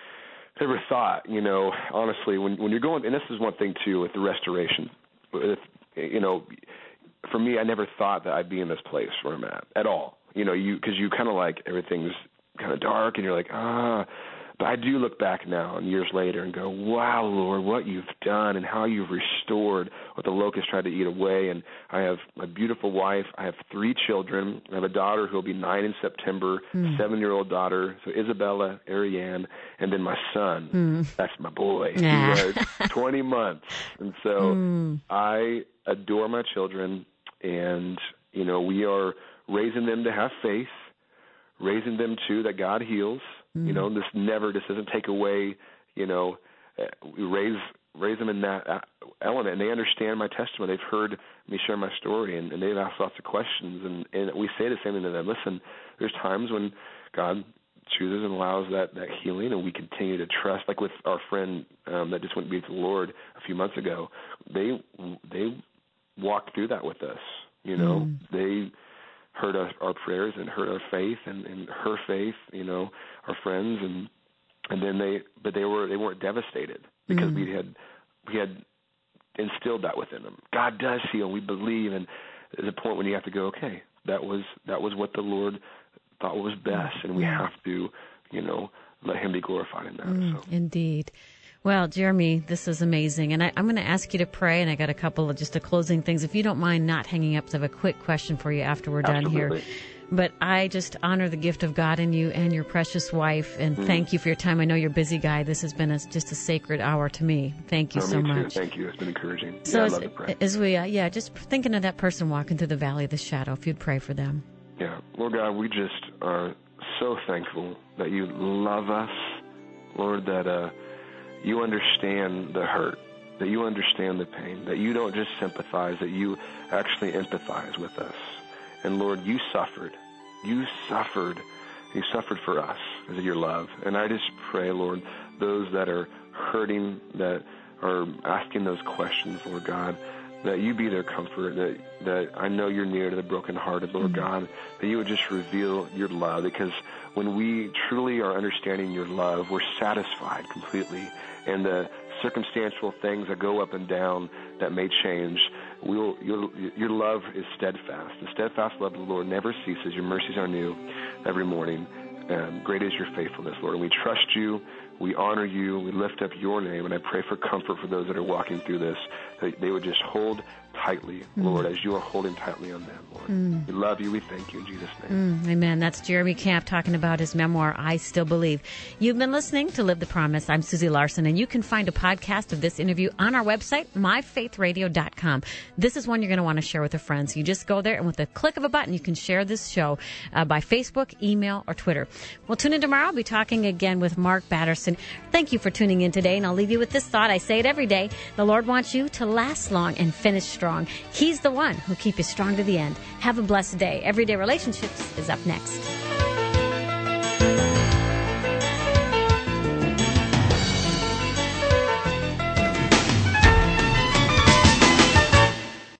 never thought. You know, honestly, when when you're going, and this is one thing too with the restoration. With, you know, for me, I never thought that I'd be in this place where I'm at at all. You know, you because you kind of like everything's kind of dark, and you're like ah. But I do look back now and years later and go, wow, Lord, what you've done and how you've restored what the locust tried to eat away. And I have my beautiful wife. I have three children. I have a daughter who will be nine in September, mm. a seven-year-old daughter, so Isabella, Ariane, and then my son. Mm. That's my boy. Nah. He was twenty months. And so mm. I adore my children, and, you know, we are raising them to have faith, raising them, too, that God heals. You know, this never, this doesn't take away, you know, we raise raise them in that element, and they understand my testimony. They've heard me share my story, and, and they've asked lots of questions, and, and we say the same thing to them. Listen, there's times when God chooses and allows that, that healing, and we continue to trust. Like with our friend um, that just went to be with the Lord a few months ago, they they walked through that with us, you know. Mm. They heard our, our prayers and heard our faith and, and her faith, you know, our friends, and and then they, but they were they weren't devastated because mm-hmm. we had we had instilled that within them. God does heal, we believe, and there's a point when you have to go, okay, that was that was what the Lord thought was best, and we have to, you know, let Him be glorified in that. Mm, so. Indeed. Well, Jeremy, this is amazing. And I, I'm going to ask you to pray, and I got a couple of just a closing things. If you don't mind not hanging up, I have a quick question for you after we're done Absolutely. here. But I just honor the gift of God in you and your precious wife, and mm. thank you for your time. I know you're a busy guy. This has been a, just a sacred hour to me. Thank you no, so me much. Too. Thank you. It's been encouraging. So yeah, as, I love to pray. as we, uh, yeah, just thinking of that person walking through the valley of the shadow, if you'd pray for them. Yeah. Lord God, we just are so thankful that you love us, Lord, that uh, you understand the hurt, that you understand the pain, that you don't just sympathize, that you actually empathize with us. And Lord, you suffered. You suffered. You suffered for us because of your love. And I just pray, Lord, those that are hurting, that are asking those questions, Lord God, that you be their comfort, that that I know you're near to the brokenhearted, Lord mm-hmm. God, that you would just reveal your love, because when we truly are understanding your love, we're satisfied completely. And the circumstantial things that go up and down that may change, we'll, your, your love is steadfast. The steadfast love of the Lord never ceases. Your mercies are new every morning. Um, great is your faithfulness, Lord. And we trust you. We honor you. We lift up your name. And I pray for comfort for those that are walking through this, that they would just hold tightly, mm. Lord, as you are holding tightly on them, Lord. Mm. We love you. We thank you in Jesus' name. Mm, amen. That's Jeremy Camp talking about his memoir, I Still Believe. You've been listening to Live the Promise. I'm Susie Larson, and you can find a podcast of this interview on our website, my faith radio dot com. This is one you're going to want to share with a friend. So you just go there, and with a click of a button, you can share this show uh, by Facebook, email, or Twitter. Well, tune in tomorrow. I'll be talking again with Mark Batterson. Thank you for tuning in today, and I'll leave you with this thought. I say it every day. The Lord wants you to last long and finish strong. He's the one who'll keep you strong to the end. Have a blessed day. Everyday Relationships is up next.